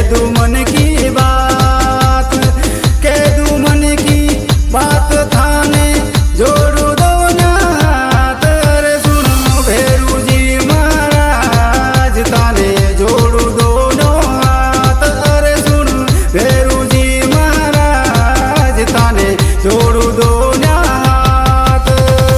दू मन की बात, कह दू मन की बात थाने जोड़ू दो ना हाथ। अरे सुनो भैरू जी महाराज थाने जोड़ू दोनों हाथ। अरे सुन भैरू जी महाराज थाने जोड़ू दोनों हाथ।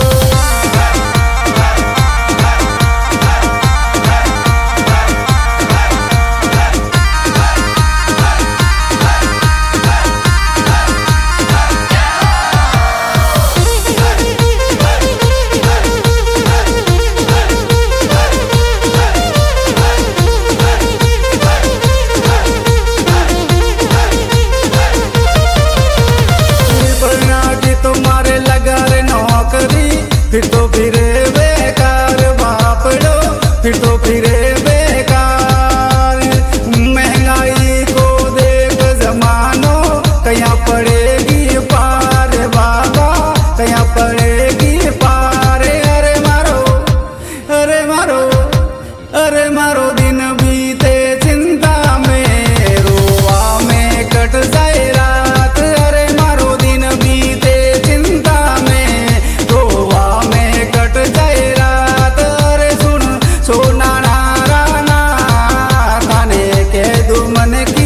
तुम्हारे लगा रे नौकरी फिर तो फिरे बेकार बापड़ो, फिर तो फिरे बेकार। महंगाई को देख जमानो कहाँ पड़ेगी पार बाबा, कहाँ पड़ेगी पार। अरे मारो, अरे मारो, अरे मारो दिन बीते चिंता में, रोआ में कट जाए रात। अरे मारो दिन बीते चिंता में, रोआ में कट जाए रात। अरे सुन सोना नाराना थाने कह दू मन की